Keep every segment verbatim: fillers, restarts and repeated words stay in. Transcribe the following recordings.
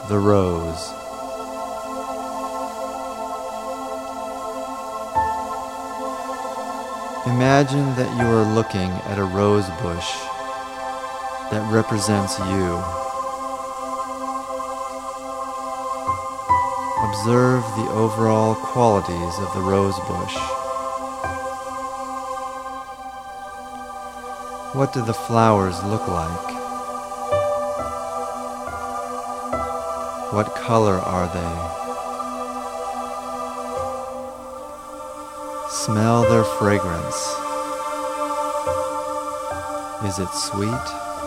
the rose. Imagine that you are looking at a rose bush that represents you. Observe the overall qualities of the rose bush. What do the flowers look like? What color are they? Smell their fragrance. Is it sweet?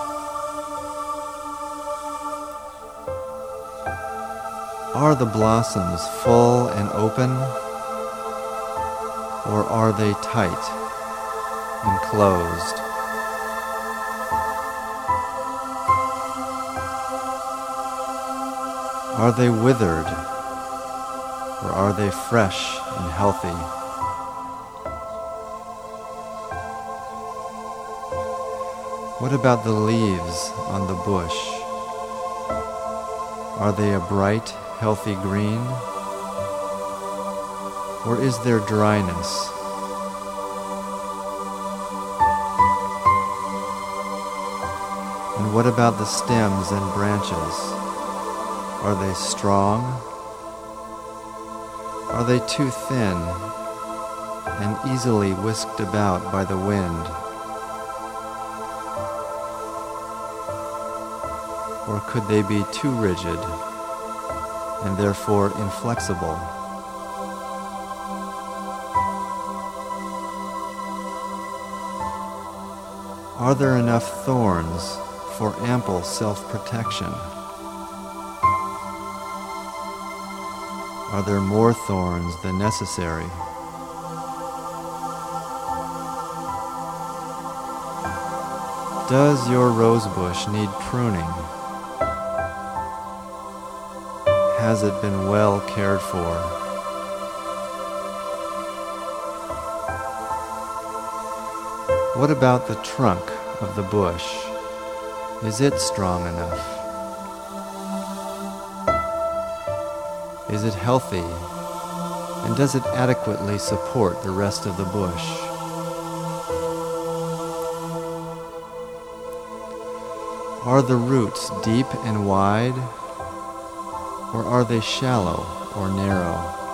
Are the blossoms full and open, or are they tight and closed? Are they withered, or are they fresh and healthy? What about the leaves on the bush? Are they a bright, healthy green? Or is there dryness? And what about the stems and branches? Are they strong? Are they too thin and easily whisked about by the wind? Or could they be too rigid and therefore inflexible? Are there enough thorns for ample self-protection? Are there more thorns than necessary? Does your rosebush need pruning? Has it been well cared for? What about the trunk of the bush? Is it strong enough? Is it healthy? And does it adequately support the rest of the bush? Are the roots deep and wide? Or are they shallow or narrow?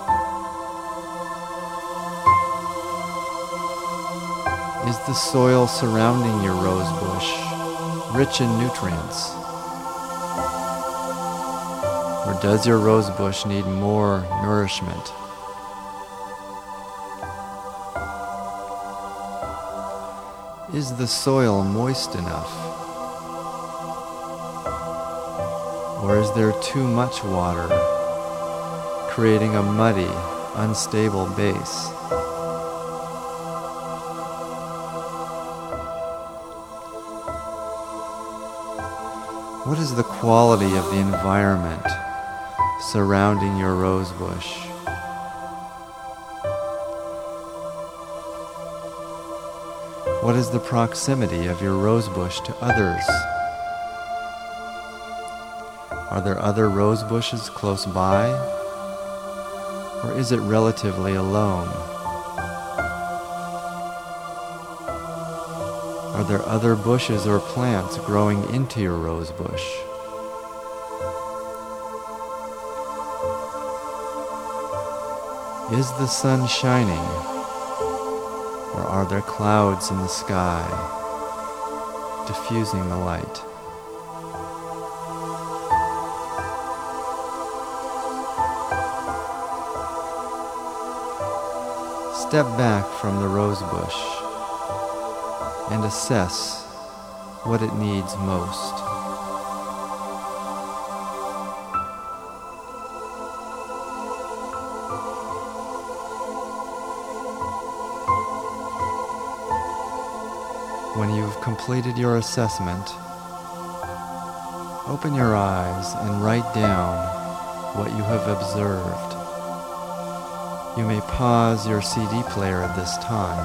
Is the soil surrounding your rosebush rich in nutrients? Or does your rosebush need more nourishment? Is the soil moist enough? Or is there too much water, creating a muddy, unstable base? What is the quality of the environment surrounding your rosebush? What is the proximity of your rosebush to others? Are there other rose bushes close by? Or is it relatively alone? Are there other bushes or plants growing into your rose bush? Is the sun shining? Or are there clouds in the sky, diffusing the light? Step back from the rosebush and assess what it needs most. When you've completed your assessment, open your eyes and write down what you have observed. You may pause your C D player at this time,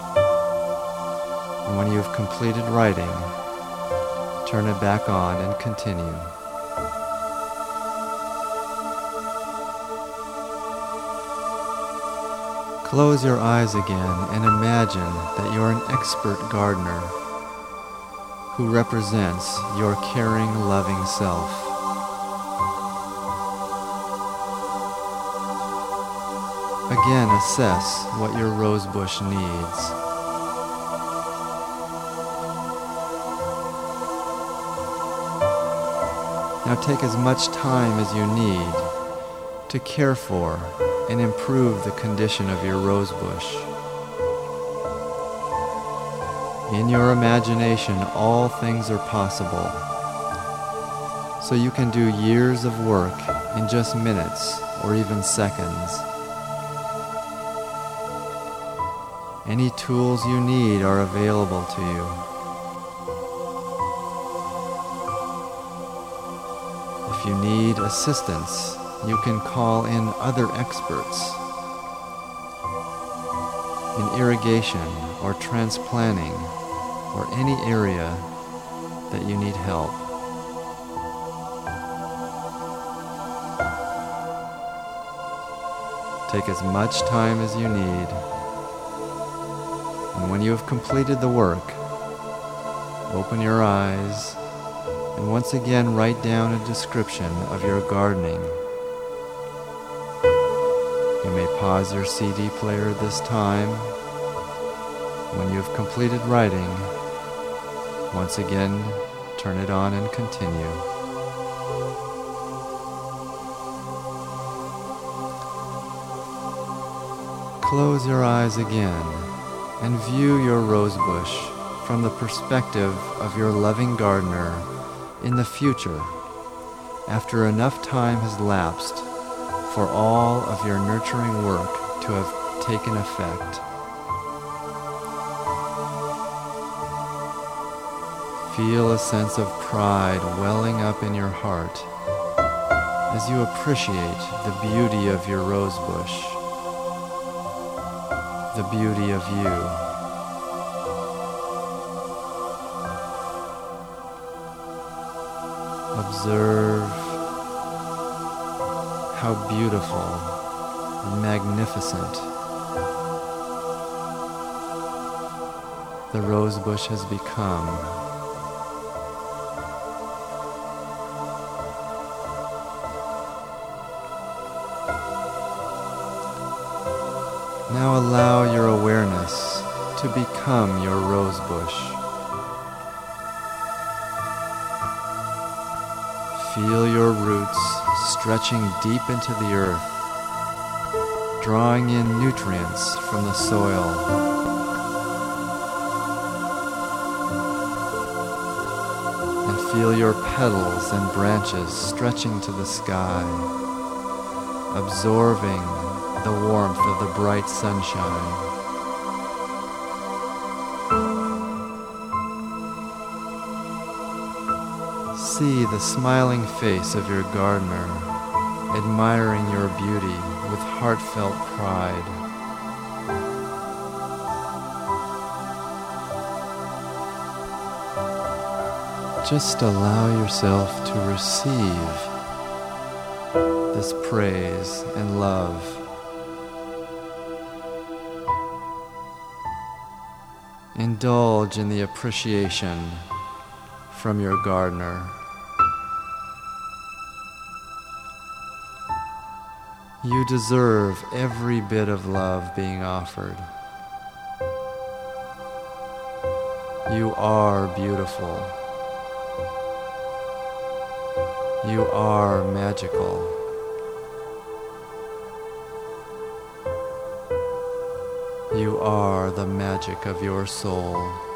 and when you have completed writing, turn it back on and continue. Close your eyes again and imagine that you're an expert gardener who represents your caring, loving self. Again, assess what your rosebush needs. Now take as much time as you need to care for and improve the condition of your rosebush. In your imagination, all things are possible. So you can do years of work in just minutes or even seconds. Any tools you need are available to you. If you need assistance, you can call in other experts in irrigation or transplanting or any area that you need help. Take as much time as you need, and when you have completed the work, open your eyes and once again write down a description of your gardening. You may pause your C D player this time. When you have completed writing, once again turn it on and continue. Close your eyes again and view your rosebush from the perspective of your loving gardener in the future, after enough time has lapsed for all of your nurturing work to have taken effect. Feel a sense of pride welling up in your heart as you appreciate the beauty of your rosebush, the beauty of you. Observe how beautiful and magnificent the rosebush has become. Now allow your awareness to become your rosebush. Feel your roots stretching deep into the earth, drawing in nutrients from the soil. And feel your petals and branches stretching to the sky, absorbing the warmth of the bright sunshine. See the smiling face of your gardener, admiring your beauty with heartfelt pride. Just allow yourself to receive this praise and love. Indulge in the appreciation from your gardener. You deserve every bit of love being offered. You are beautiful. You are magical. You are the magic of your soul.